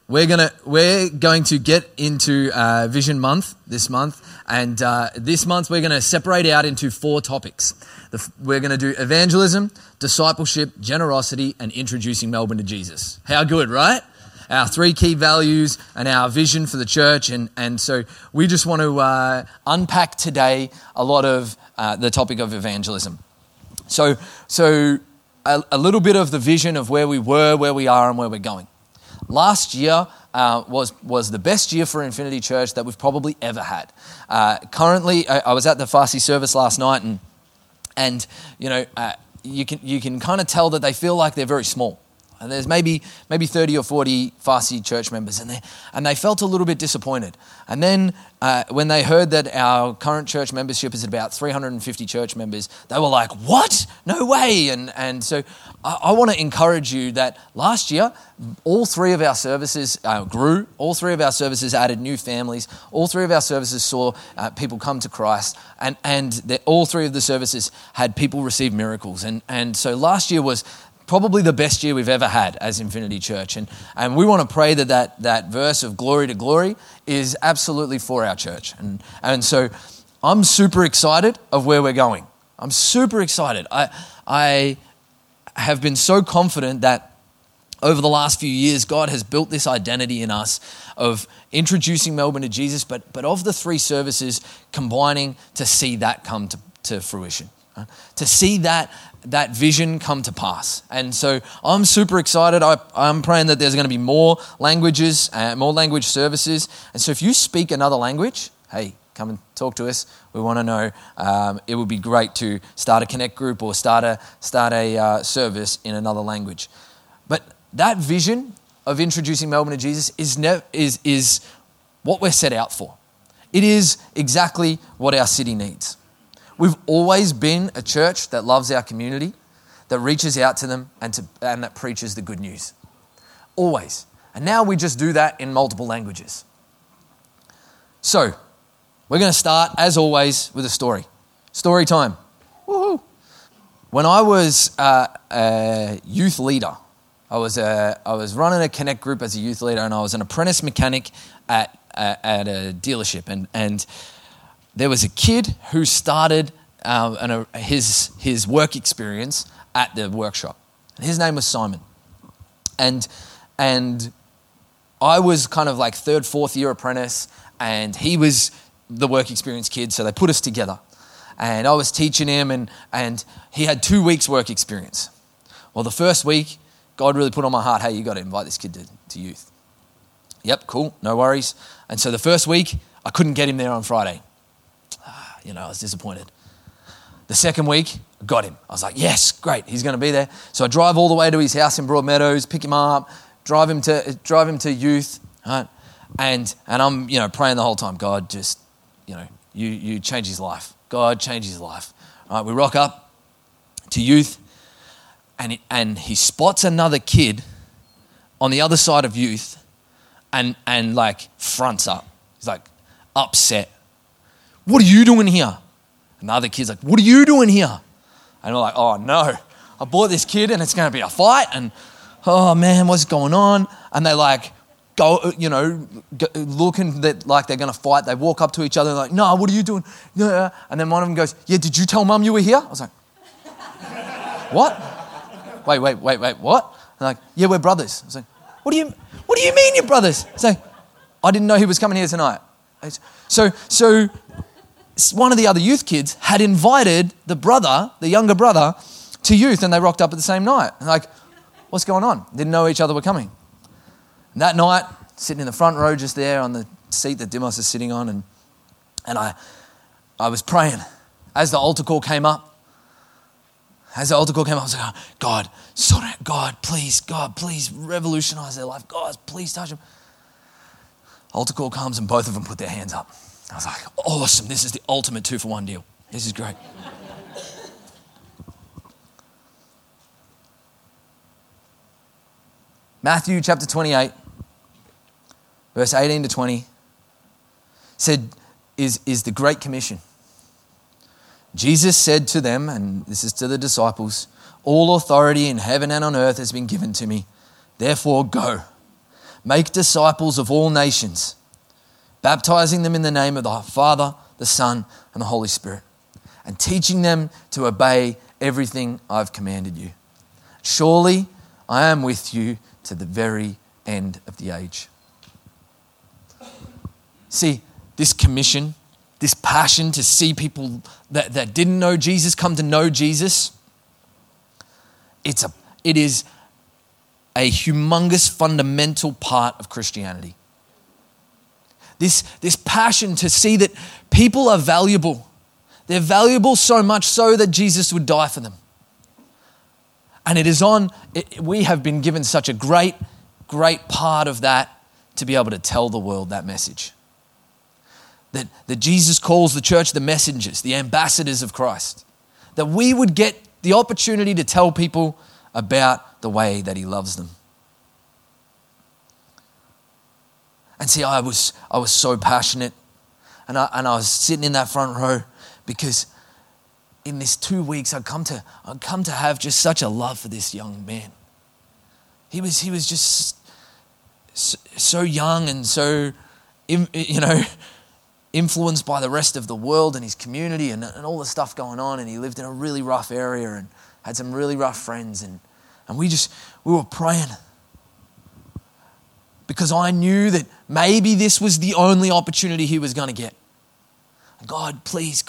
we're going to get into Vision Month this month, and this month we're going to separate out into 4 topics. We're going to do evangelism, discipleship, generosity, and introducing Melbourne to Jesus. How good, right? Our 3 key values and our vision for the church, and so we just want to unpack today a lot of the topic of evangelism. So a little bit of the vision of where we were, where we are, and where we're going. Last year was the best year for Infinity Church that we've probably ever had. Currently, I was at the Farsi service last night, and you know, you can kind of tell that they feel like they're very small. And there's maybe 30 or 40 Farsi church members in there, and they felt a little bit disappointed. And then when they heard that our current church membership is at about 350 church members, they were like, "What? No way!" And so I want to encourage you that last year, all 3 of our services grew. All 3 of our services added new families. All 3 of our services saw people come to Christ, and all 3 of the services had people receive miracles. And so last year was probably the best year we've ever had as Infinity Church. And we want to pray that verse of glory to glory is absolutely for our church. And so I'm super excited of where we're going. I'm super excited. I have been so confident that over the last few years, God has built this identity in us of introducing Melbourne to Jesus, but of the 3 services combining to see that come to fruition. To see that vision come to pass. And so I'm super excited. I'm praying that there's going to be more languages, more language services. And so if you speak another language, hey, come and talk to us. We want to know. It would be great to start a connect group or start a service in another language. But that vision of introducing Melbourne to Jesus is what we're set out for. It is exactly what our city needs. We've always been a church that loves our community, that reaches out to them and that preaches the good news. Always. And now we just do that in multiple languages. So, we're going to start, as always, with a story. Story time. Woohoo! When I was a youth leader, I was running a connect group as a youth leader, and I was an apprentice mechanic at a dealership. And there was a kid who started his work experience at the workshop. His name was Simon. And I was kind of like 3rd, 4th year apprentice, and he was the work experience kid, so they put us together. And I was teaching him, and he had 2 weeks work experience. Well, the first week, God really put on my heart, hey, you got to invite this kid to youth. Yep, cool, no worries. And so the first week, I couldn't get him there on Friday. I was disappointed. The second week, I got him. I was like, yes, great, he's going to be there. So I drive all the way to his house in Broadmeadows, pick him up, drive him to youth, right? And I'm, praying the whole time, God, just, you change his life. God, change his life. All right, we rock up to youth, and he spots another kid on the other side of youth, and like fronts up. He's like upset. What are you doing here? And the other kid's like, what are you doing here? And we're like, oh no, I bought this kid and it's going to be a fight. And oh man, what's going on? And they like go, looking like they're going to fight. They walk up to each other like, no, what are you doing? Yeah. And then one of them goes, yeah, did you tell mum you were here? I was like, what? Wait, what? And like, yeah, we're brothers. I was like, what do you mean you're brothers? I was like, I didn't know he was coming here tonight. So one of the other youth kids had invited the younger brother, to youth, and they rocked up at the same night. And like, what's going on? Didn't know each other were coming. And that night, sitting in the front row just there on the seat that Dimos is sitting on, and I was praying. As the altar call came up, I was like, oh, God, please revolutionize their life. God, please touch them. Altar call comes and both of them put their hands up. I was like, awesome, this is the ultimate 2-for-1 deal. This is great. Matthew chapter 28, verse 18 to 20, said, is the Great Commission. Jesus said to them, and this is to the disciples, all authority in heaven and on earth has been given to me. Therefore go. Make disciples of all nations, baptizing them in the name of the Father, the Son, and the Holy Spirit, and teaching them to obey everything I've commanded you. Surely I am with you to the very end of the age. See, this commission, this passion to see people that didn't know Jesus come to know Jesus, it is a humongous fundamental part of Christianity. This passion to see that people are valuable. They're valuable so much so that Jesus would die for them. And we have been given such a great part of that to be able to tell the world that message. That Jesus calls the church the messengers, the ambassadors of Christ. That we would get the opportunity to tell people about the way that he loves them. And see, I was so passionate, and I was sitting in that front row because in this 2 weeks I'd come to have just such a love for this young man. He was just so young and so influenced by the rest of the world and his community and all the stuff going on, and he lived in a really rough area and had some really rough friends, and we were praying because I knew that maybe this was the only opportunity he was going to get. God, please.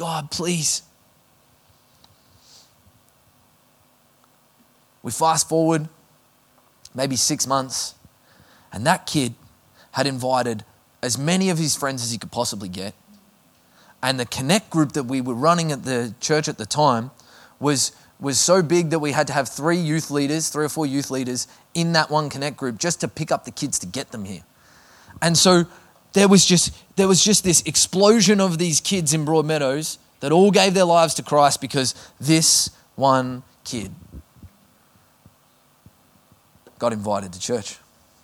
We fast forward maybe 6 months, and that kid had invited as many of his friends as he could possibly get. And the connect group that we were running at the church at the time was so big that we had to have 3 or 4 youth leaders in that one connect group just to pick up the kids to get them here. And so there was just this explosion of these kids in Broadmeadows that all gave their lives to Christ because this one kid got invited to church.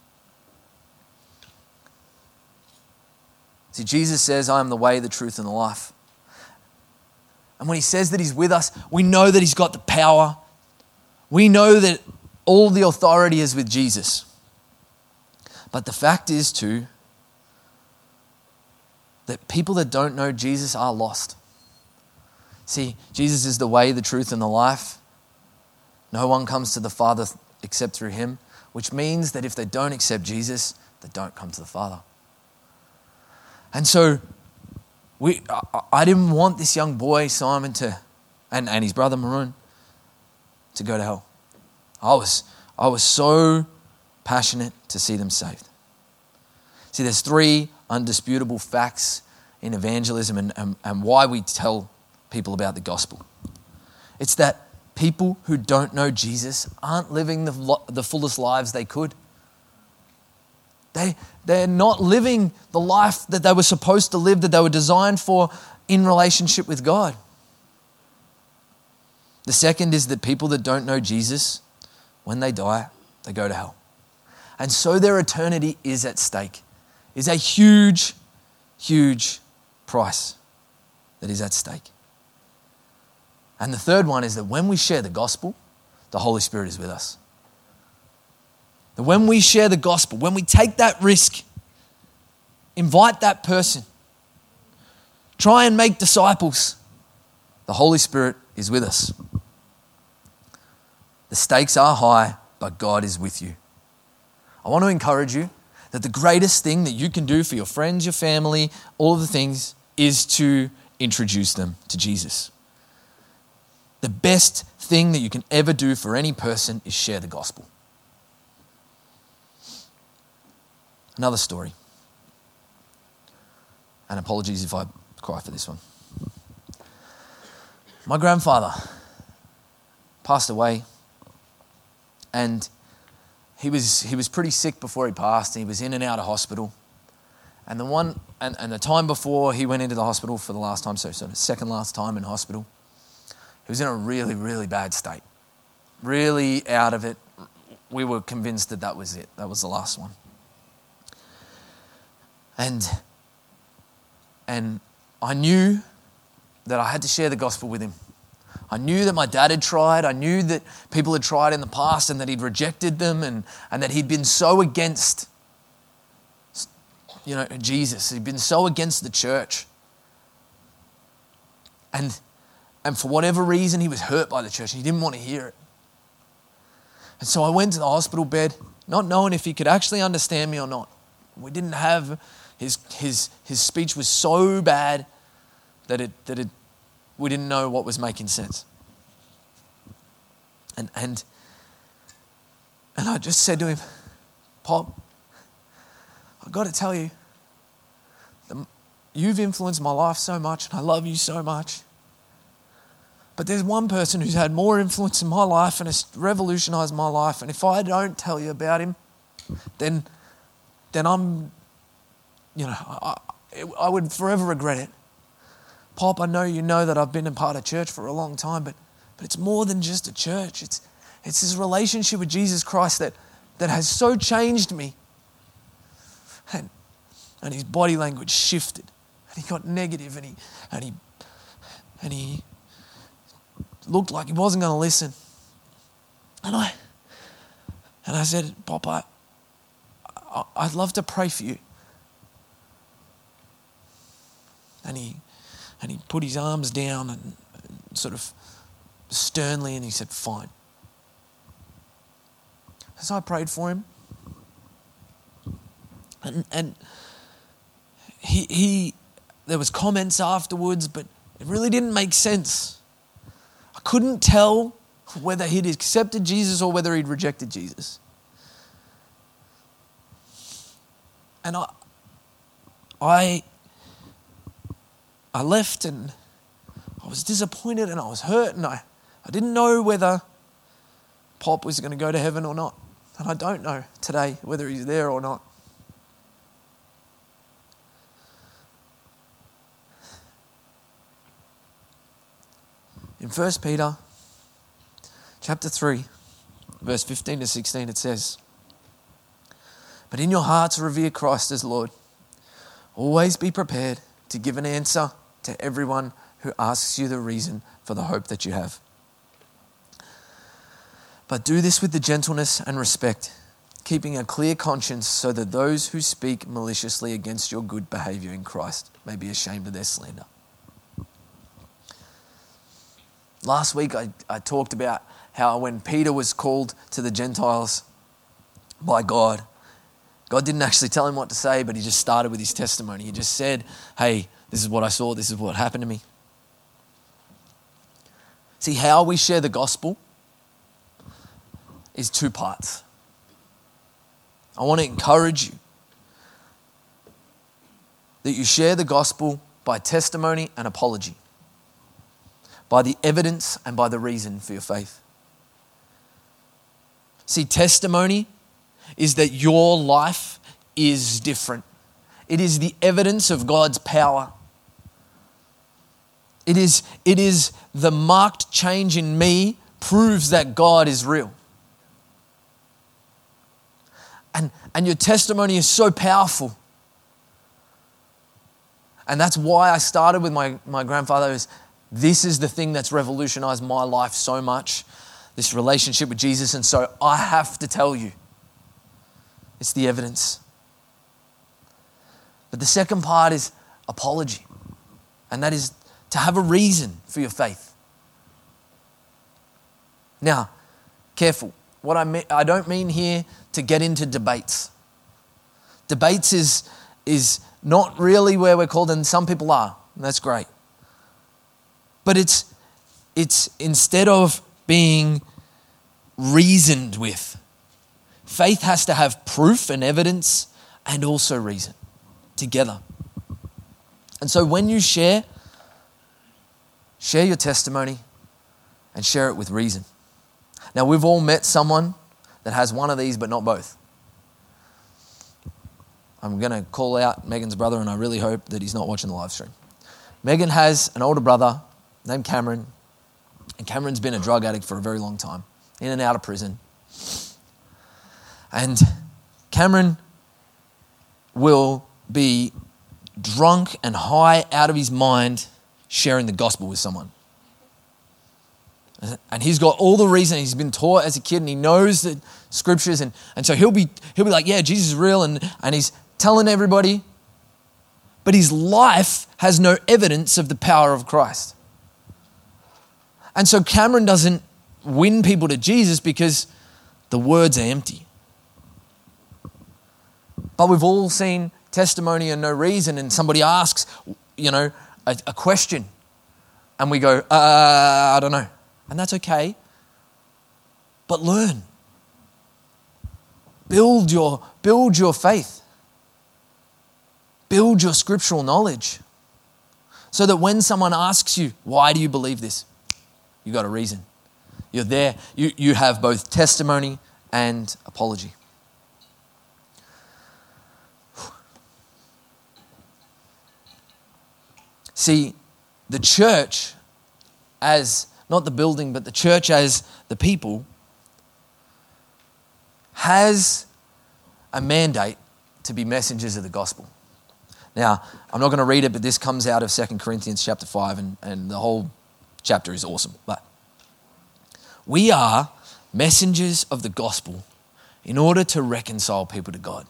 See, Jesus says, I am the way, the truth, and the life. And when he says that he's with us, we know that he's got the power. We know that all the authority is with Jesus. But the fact is too, that people that don't know Jesus are lost. See, Jesus is the way, the truth, and the life. No one comes to the Father except through him, which means that if they don't accept Jesus, they don't come to the Father. And so I didn't want this young boy, Simon, and his brother, Maroon, to go to hell. I was so passionate to see them saved. See, there's 3 undisputable facts in evangelism and why we tell people about the gospel. It's that people who don't know Jesus aren't living the fullest lives they could. They're not living the life that they were supposed to live, that they were designed for in relationship with God. The second is that people that don't know Jesus, when they die, they go to hell. And so their eternity is at stake. It's a huge, huge price that is at stake. And the third one is that when we share the gospel, the Holy Spirit is with us. That when we share the gospel, when we take that risk, invite that person, try and make disciples, the Holy Spirit is with us. The stakes are high, but God is with you. I want to encourage you that the greatest thing that you can do for your friends, your family, all of the things, is to introduce them to Jesus. The best thing that you can ever do for any person is share the gospel. Another story. And apologies if I cry for this one. My grandfather passed away, and he was pretty sick before he passed, and he was in and out of hospital. And the time before he went into the hospital for the last time, so the second last time in hospital, he was in a really, really bad state. Really out of it. We were convinced that was it. That was the last one. And I knew that I had to share the gospel with him. I knew that my dad had tried. I knew that people had tried in the past and that he'd rejected them and that he'd been so against Jesus. He'd been so against the church. And for whatever reason, he was hurt by the church and he didn't want to hear it. And so I went to the hospital bed, not knowing if he could actually understand me or not. We didn't have, his speech was so bad that we didn't know what was making sense. And I just said to him, Pop, I've got to tell you, you've influenced my life so much and I love you so much. But there's one person who's had more influence in my life and has revolutionized my life. And if I don't tell you about him, then I'm, I would forever regret it. Pop, I know you know that I've been a part of church for a long time, but it's more than just a church. It's this relationship with Jesus Christ that has so changed me. And his body language shifted. And he got negative and he looked like he wasn't going to listen. And I said, Pop, I'd love to pray for you. And he put his arms down and sort of sternly, and he said, fine. So I prayed for him. And he there was comments afterwards, but it really didn't make sense. I couldn't tell whether he'd accepted Jesus or whether he'd rejected Jesus. And I left and I was disappointed and I was hurt and I didn't know whether Pop was going to go to heaven or not. And I don't know today whether he's there or not. In 1 Peter chapter 3, verse 15 to 16, it says, "But in your hearts revere Christ as Lord. Always be prepared to give an answer to everyone who asks you the reason for the hope that you have. But do this with the gentleness and respect, keeping a clear conscience so that those who speak maliciously against your good behavior in Christ may be ashamed of their slander." Last week I talked about how when Peter was called to the Gentiles by God didn't actually tell him what to say, but he just started with his testimony. He just said, hey, this is what I saw, this is what happened to me. See, how we share the gospel is two parts. I want to encourage you that you share the gospel by testimony and apology, by the evidence and by the reason for your faith. See, testimony is that your life is different. It is the evidence of God's power. It is the marked change in me proves that God is real. And your testimony is so powerful. And that's why I started with my grandfather. This is the thing that's revolutionized my life so much, this relationship with Jesus. And so I have to tell you, it's the evidence. But the second part is apology. And that is to have a reason for your faith. Now, careful. What I don't mean here to get into debates. Debates is not really where we're called, and some people are, and that's great. But it's instead of being reasoned with, faith has to have proof and evidence and also reason together. And so when you share your testimony and share it with reason. Now, we've all met someone that has one of these but not both. I'm going to call out Megan's brother, and I really hope that he's not watching the live stream. Megan has an older brother named Cameron, and Cameron's been a drug addict for a very long time, in and out of prison. And Cameron will be drunk and high out of his mind sharing the gospel with someone. And he's got all the reason. He's been taught as a kid and he knows the scriptures. And so he'll be like, yeah, Jesus is real. And he's telling everybody but his life has no evidence of the power of Christ. And so Cameron doesn't win people to Jesus because the words are empty. But we've all seen testimony and no reason, and somebody asks, a question, and we go, I don't know. And that's okay. But learn. Build your faith. Build your scriptural knowledge. So that when someone asks you, why do you believe this? You got a reason. You're there. You have both testimony and apology. See, the church as, not the building, but the church as the people has a mandate to be messengers of the gospel. Now, I'm not going to read it, but this comes out of 2 Corinthians chapter 5, and the whole chapter is awesome. But we are messengers of the gospel in order to reconcile people to God.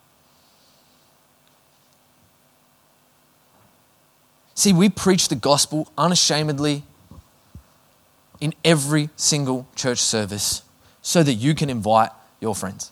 See, we preach the gospel unashamedly in every single church service so that you can invite your friends.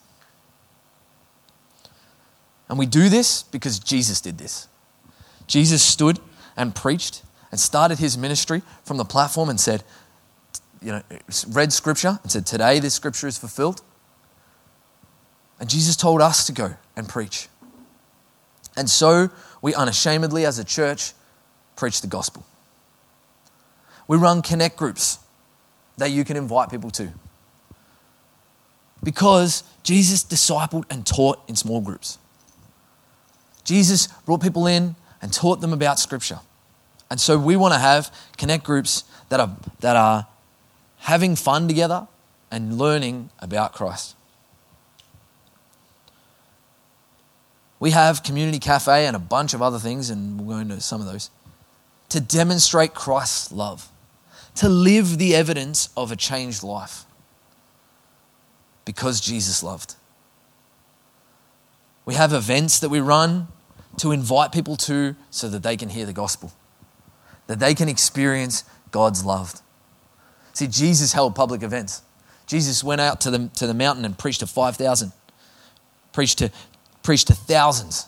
And we do this because Jesus did this. Jesus stood and preached and started his ministry from the platform and said, read scripture and said, today this scripture is fulfilled. And Jesus told us to go and preach. And so we unashamedly as a church preach the gospel. We run connect groups that you can invite people to. Because Jesus discipled and taught in small groups. Jesus brought people in and taught them about scripture. And so we want to have connect groups that are having fun together and learning about Christ. We have Community Cafe and a bunch of other things, and we'll go into some of those, to demonstrate Christ's love, to live the evidence of a changed life because Jesus loved. We have events that we run to invite people to so that they can hear the gospel, that they can experience God's love. See, Jesus held public events. Jesus went out to the mountain and preached to 5,000, preached to thousands,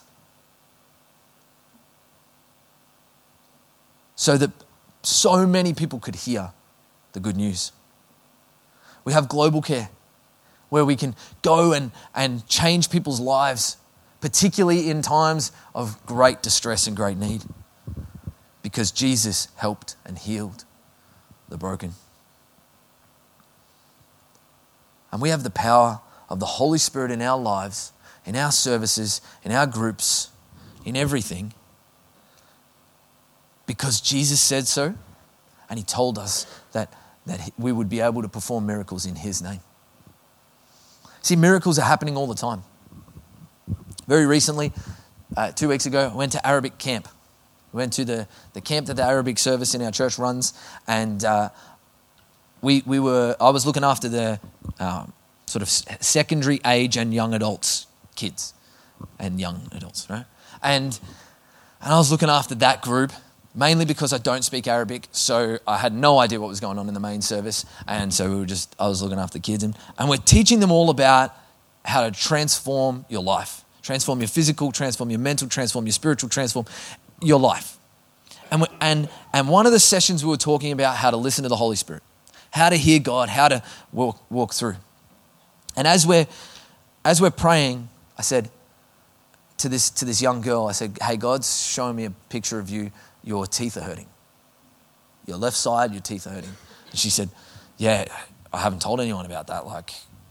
so that so many people could hear the good news. We have Global Care, where we can go and change people's lives, particularly in times of great distress and great need, because Jesus helped and healed the broken. And we have the power of the Holy Spirit in our lives, in our services, in our groups, in everything, because Jesus said so, and he told us that we would be able to perform miracles in his name. See, miracles are happening all the time. Very recently, 2 weeks ago, I went to Arabic camp. We went to the camp that the Arabic service in our church runs, and I was looking after the sort of secondary age and young adults, kids and young adults, right? And I was looking after that group, mainly because I don't speak Arabic, so I had no idea what was going on in the main service, and so I was looking after the kids, and we're teaching them all about how to transform your life, transform your physical, transform your mental, transform your spiritual, transform your life. And one of the sessions we were talking about how to listen to the Holy Spirit, how to hear God, how to walk through. And as we're praying, I said to this young girl, I said, "Hey, God's showing me a picture of you. Your teeth are hurting. Your left side, your teeth are hurting." And she said, "Yeah, I haven't told anyone about that. Like,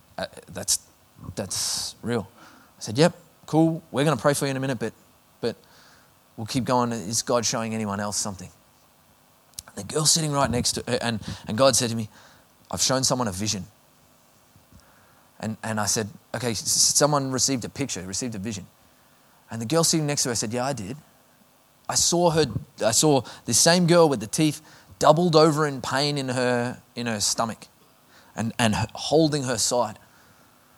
that's real." I said, "Yep, cool. We're going to pray for you in a minute, but we'll keep going. Is God showing anyone else something?" The girl sitting right next to her, and God said to me, "I've shown someone a vision." And I said, "Okay, someone received a picture, received a vision." And the girl sitting next to her said, "Yeah, I did. I saw this same girl with the teeth doubled over in pain in her stomach and holding her side."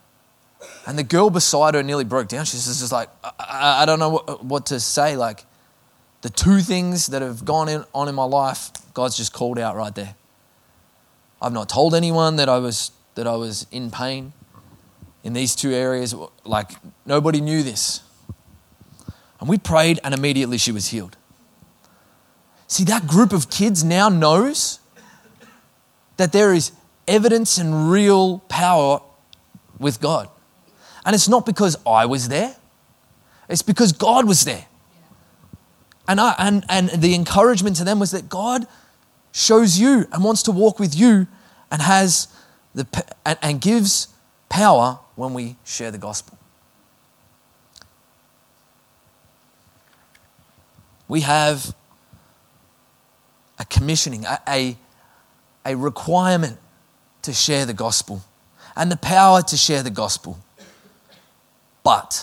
And the girl beside her nearly broke down. She's just like, I don't know what to say. Like, the two things that have gone on in my life, God's just called out right there. I've not told anyone that I was in pain in these two areas. Like, nobody knew this. And we prayed and immediately she was healed. See, that group of kids now knows that there is evidence and real power with God. And it's not because I was there. It's because God was there. And the encouragement to them was that God shows you and wants to walk with you and has and gives power when we share the gospel. We have a commissioning, a requirement to share the gospel and the power to share the gospel. But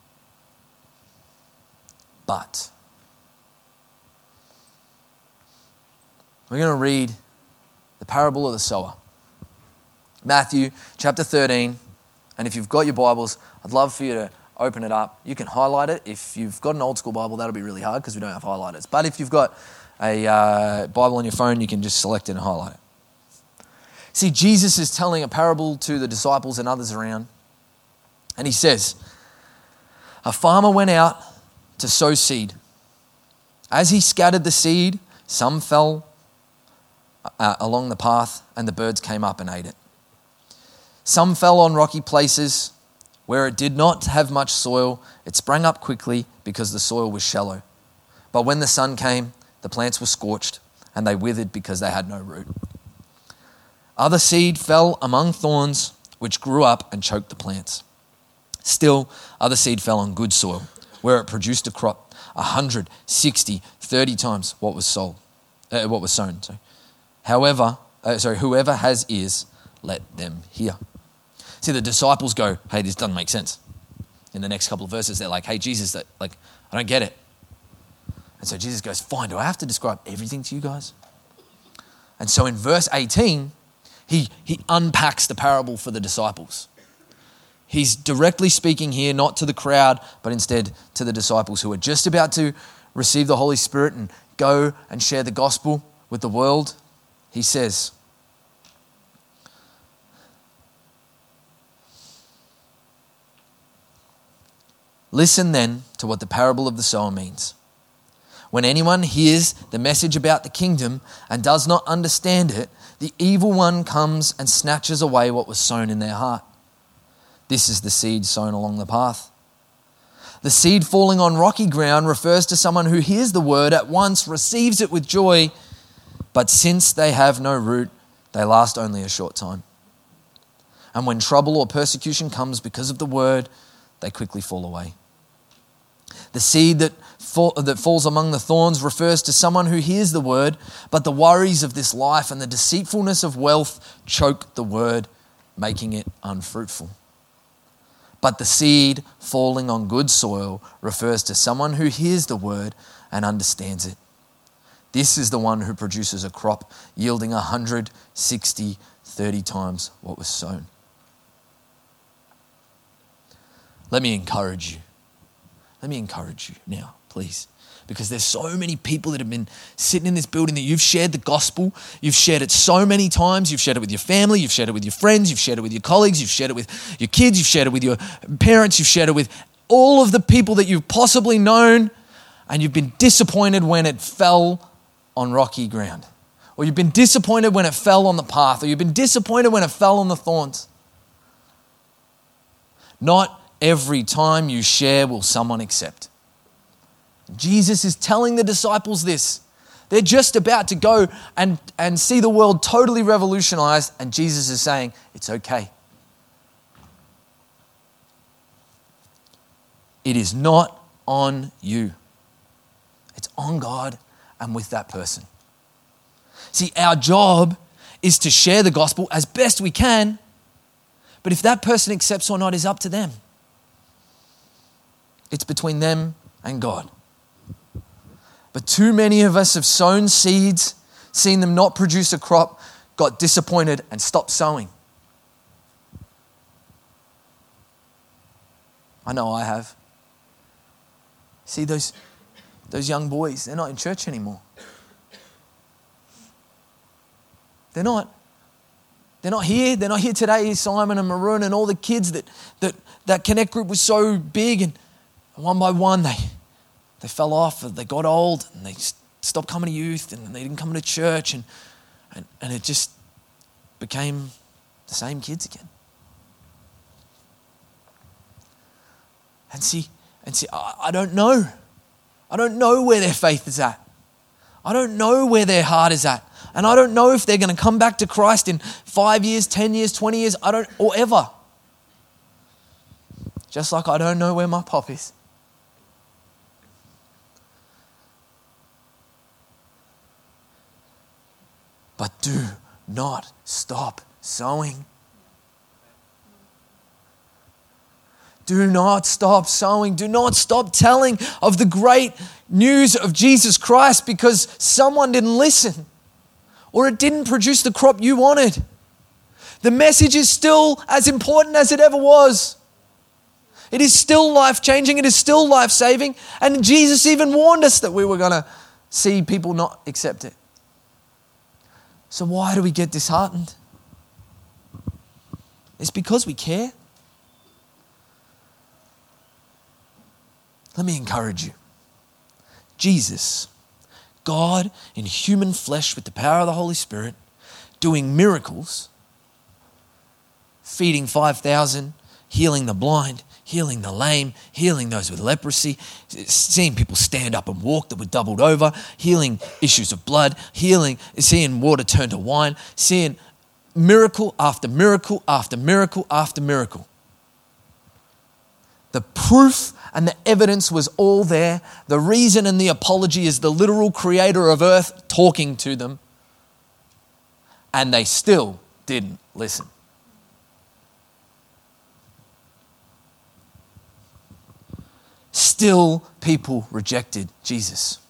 we're going to read the parable of the sower. Matthew chapter 13. And if you've got your Bibles, I'd love for you to open it up. You can highlight it. If you've got an old school Bible, that'll be really hard because we don't have highlighters. But if you've got a Bible on your phone, you can just select it and highlight it. See, Jesus is telling a parable to the disciples and others around. And he says, a farmer went out to sow seed. As he scattered the seed, some fell along the path and the birds came up and ate it. Some fell on rocky places where it did not have much soil. It sprang up quickly because the soil was shallow. But when the sun came, the plants were scorched and they withered because they had no root. Other seed fell among thorns, which grew up and choked the plants. Still, other seed fell on good soil, where it produced a crop 100, 60, 30 times what was sown. Whoever has ears, let them hear. See, the disciples go, hey, this doesn't make sense. In the next couple of verses, they're like, hey, Jesus, I don't get it. And so Jesus goes, fine, do I have to describe everything to you guys? And so in verse 18, he unpacks the parable for the disciples. He's directly speaking here, not to the crowd, but instead to the disciples who are just about to receive the Holy Spirit and go and share the gospel with the world. He says, listen then to what the parable of the sower means. When anyone hears the message about the kingdom and does not understand it, the evil one comes and snatches away what was sown in their heart. This is the seed sown along the path. The seed falling on rocky ground refers to someone who hears the word at once, receives it with joy, but since they have no root, they last only a short time. And when trouble or persecution comes because of the word, they quickly fall away. The seed that falls among the thorns refers to someone who hears the word, but the worries of this life and the deceitfulness of wealth choke the word, making it unfruitful. But the seed falling on good soil refers to someone who hears the word and understands it. This is the one who produces a crop yielding 100, 60, 30 times what was sown. Let me encourage you. Let me encourage you now, please. Because there's so many people that have been sitting in this building that you've shared the gospel. You've shared it so many times. You've shared it with your family. You've shared it with your friends. You've shared it with your colleagues. You've shared it with your kids. You've shared it with your parents. You've shared it with all of the people that you've possibly known. And you've been disappointed when it fell on rocky ground. Or you've been disappointed when it fell on the path. Or you've been disappointed when it fell on the thorns. Not every time you share will someone accept. Jesus is telling the disciples this. They're just about to go and see the world totally revolutionized, and Jesus is saying, it's okay. It is not on you. It's on God and with that person. See, our job is to share the gospel as best we can, but if that person accepts or not is up to them. It's between them and God. But too many of us have sown seeds, seen them not produce a crop, got disappointed and stopped sowing. I know I have. See, those those young boys, they're not in church anymore. They're not. They're not here. They're not here today. Simon and Maroon and all the kids that Connect group was so big, and one by one they fell off. They got old and they stopped coming to youth and they didn't come to church, and it just became the same kids again. And see, I don't know. I don't know where their faith is at. I don't know where their heart is at. And I don't know if they're going to come back to Christ in 5 years, 10 years, 20 years, or ever. Just like I don't know where my pop is. But do not stop sowing. Do not stop sowing. Do not stop telling of the great news of Jesus Christ because someone didn't listen or it didn't produce the crop you wanted. The message is still as important as it ever was. It is still life-changing. It is still life-saving. And Jesus even warned us that we were going to see people not accept it. So why do we get disheartened? It's because we care. Let me encourage you. Jesus, God in human flesh with the power of the Holy Spirit, doing miracles, feeding 5,000, healing the blind, healing the lame, healing those with leprosy, seeing people stand up and walk that were doubled over, healing issues of blood, seeing water turn to wine, seeing miracle after miracle after miracle after miracle. The proof and the evidence was all there. The reason and the apology is the literal creator of earth talking to them. And they still didn't listen. Still, people rejected Jesus.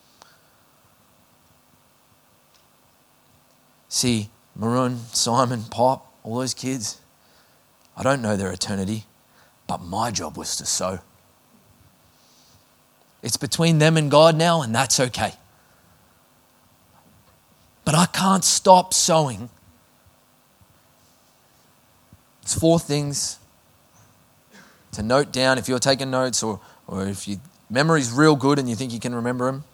See, Maroon, Simon, Pop, all those kids, I don't know their eternity, but my job was to sow. It's between them and God now, and that's okay. But I can't stop sowing. It's 4 things to note down if you're taking notes or if your memory's real good and you think you can remember them.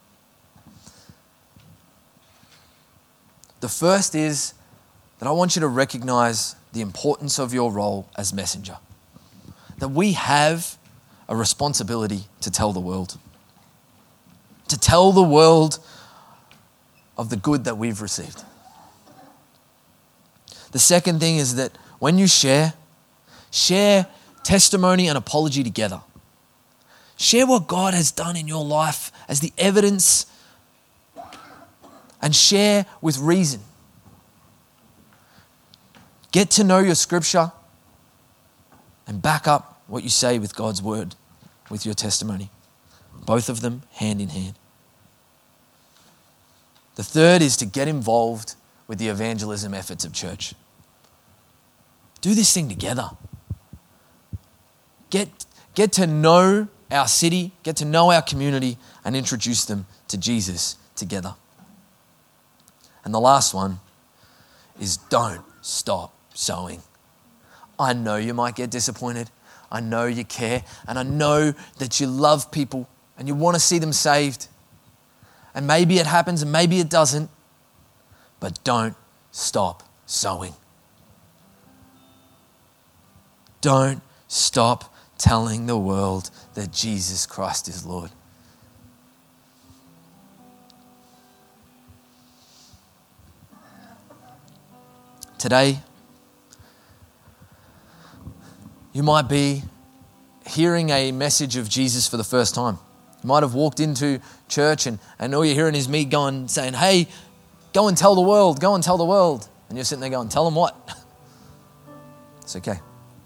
The first is that I want you to recognize the importance of your role as messenger. That we have a responsibility to tell the world. To tell the world of the good that we've received. The second thing is that when you share testimony and apology together. Share what God has done in your life as the evidence and share with reason. Get to know your scripture and back up what you say with God's word, with your testimony. Both of them hand in hand. The third is to get involved with the evangelism efforts of church. Do this thing together. Get to know our city, get to know our community, and introduce them to Jesus together. And the last one is don't stop sowing. I know you might get disappointed. I know you care. And I know that you love people and you want to see them saved. And maybe it happens and maybe it doesn't. But don't stop sowing. Don't stop telling the world that Jesus Christ is Lord. Today, you might be hearing a message of Jesus for the first time. You might have walked into church and all you're hearing is me saying, hey, go and tell the world, go and tell the world. And you're sitting there going, tell them what? It's okay.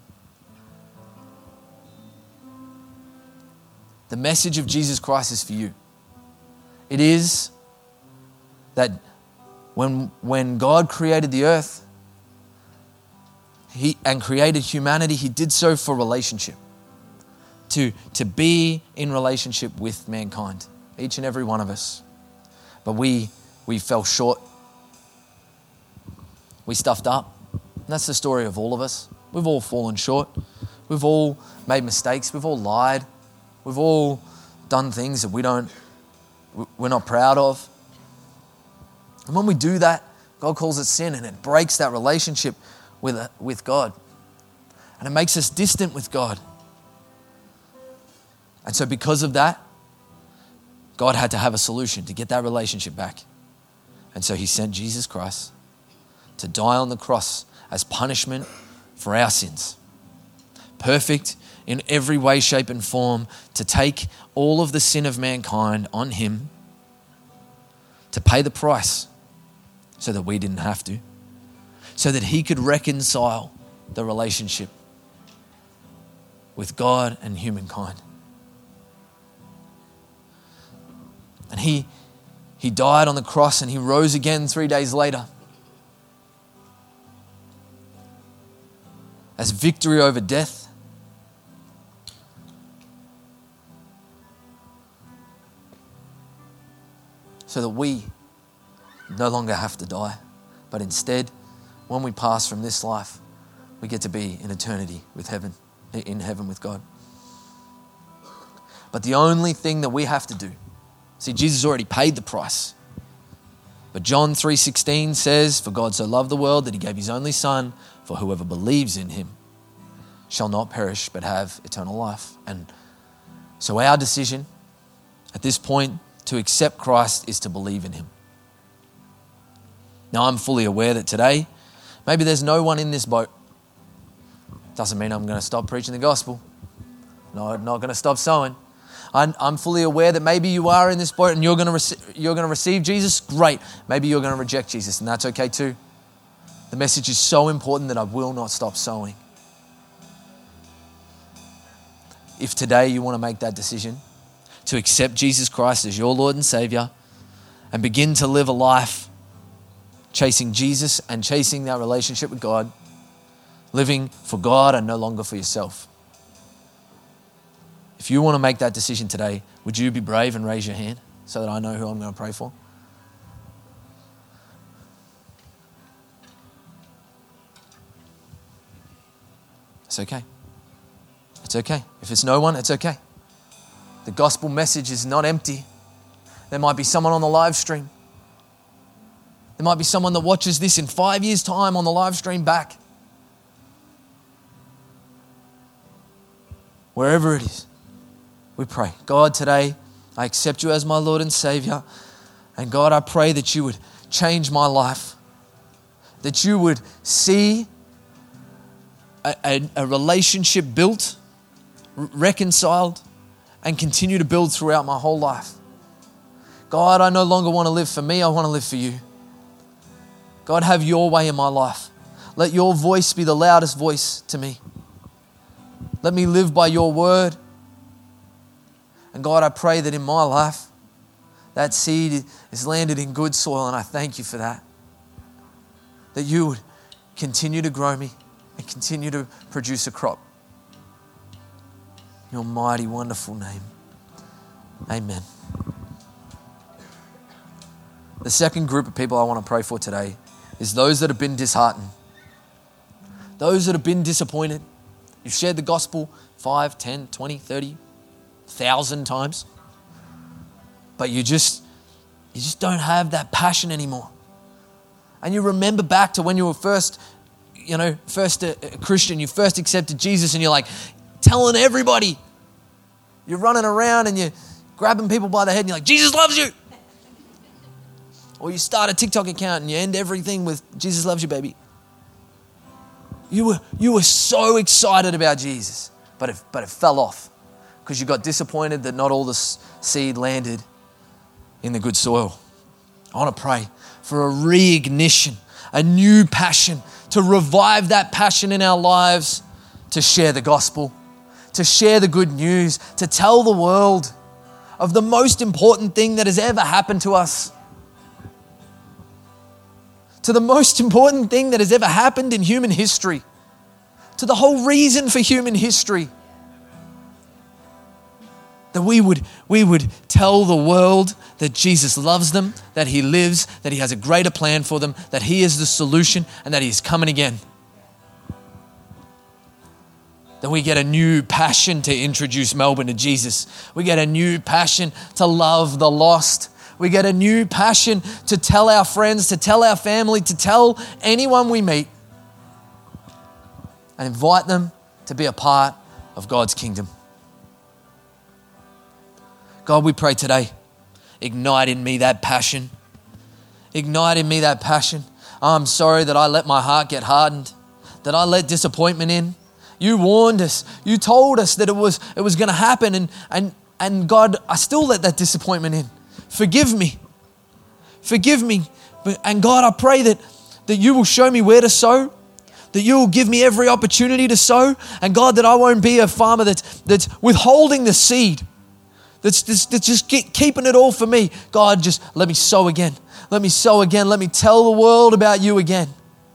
The message of Jesus Christ is for you. It is that when God created the earth, and created humanity, he did so for relationship. to be in relationship with mankind, each and every one of us. But we fell short. We stuffed up. And that's the story of all of us. We've all fallen short. We've all made mistakes. We've all lied. We've all done things that we're not proud of. And when we do that, God calls it sin, and it breaks that relationship with God. And it makes us distant with God. And so because of that, God had to have a solution to get that relationship back. And so he sent Jesus Christ to die on the cross as punishment for our sins. Perfect in every way, shape, and form, to take all of the sin of mankind on him, to pay the price so that we didn't have to, so that he could reconcile the relationship with God and humankind. And he died on the cross, and he rose again 3 days later as victory over death. So that we no longer have to die, but instead, when we pass from this life, we get to be in eternity in heaven with God. But the only thing that we have to do, see, Jesus already paid the price. But John 3:16 says, "For God so loved the world that he gave his only Son, for whoever believes in him shall not perish but have eternal life." And so our decision at this point to accept Christ is to believe in him. Now, I'm fully aware that today, maybe there's no one in this boat. Doesn't mean I'm going to stop preaching the gospel. No, I'm not going to stop sowing. I'm fully aware that maybe you are in this boat and you're going to receive Jesus. Great. Maybe you're going to reject Jesus, and that's okay too. The message is so important that I will not stop sowing. If today you want to make that decision to accept Jesus Christ as your Lord and Savior and begin to live a life chasing Jesus and chasing that relationship with God, living for God and no longer for yourself. If you want to make that decision today, would you be brave and raise your hand so that I know who I'm going to pray for? It's okay. It's okay. If it's no one, it's okay. The gospel message is not empty. There might be someone on the live stream. There might be someone that watches this in 5 years' time on the live stream back. Wherever it is, we pray. God, today, I accept you as my Lord and Savior. And God, I pray that you would change my life. That you would see a relationship built, reconciled, and continue to build throughout my whole life. God, I no longer want to live for me, I want to live for you. God, have your way in my life. Let your voice be the loudest voice to me. Let me live by your word. And God, I pray that in my life, that seed is landed in good soil, and I thank you for that. That you would continue to grow me and continue to produce a crop. In your mighty, wonderful name. Amen. The second group of people I want to pray for today is those that have been disheartened. Those that have been disappointed. You've shared the gospel 5, 10, 20, 30, 1,000 times. But you just don't have that passion anymore. And you remember back to when you were first a Christian, you first accepted Jesus, and you're like telling everybody. You're running around and you're grabbing people by the head and you're like, Jesus loves you. Or you start a TikTok account and you end everything with Jesus loves you, baby. You were so excited about Jesus, but it fell off because you got disappointed that not all the seed landed in the good soil. I want to pray for a reignition, a new passion, to revive that passion in our lives, to share the gospel, to share the good news, to tell the world of the most important thing that has ever happened to us. To the most important thing that has ever happened in human history. To the whole reason for human history. That we would tell the world that Jesus loves them, that he lives, that he has a greater plan for them, that he is the solution, and that he's coming again. That we get a new passion to introduce Melbourne to Jesus. We get a new passion to love the lost. We get a new passion to tell our friends, to tell our family, to tell anyone we meet, and invite them to be a part of God's kingdom. God, we pray today, ignite in me that passion. Ignite in me that passion. I'm sorry that I let my heart get hardened, that I let disappointment in. You warned us. You told us that it was going to happen, and God, I still let that disappointment in. Forgive me. Forgive me. And God, I pray that you will show me where to sow, that you will give me every opportunity to sow, and God, that I won't be a farmer that's withholding the seed, that's just keeping it all for me. God, just let me sow again. Let me sow again. Let me tell the world about you again.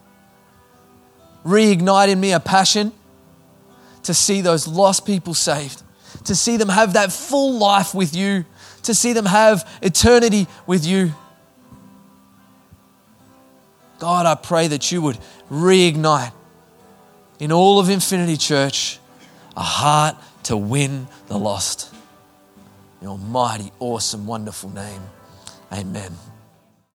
Reignite in me a passion to see those lost people saved, to see them have that full life with you, to see them have eternity with you. God, I pray that you would reignite in all of Infinity Church a heart to win the lost. In your mighty, awesome, wonderful name. Amen.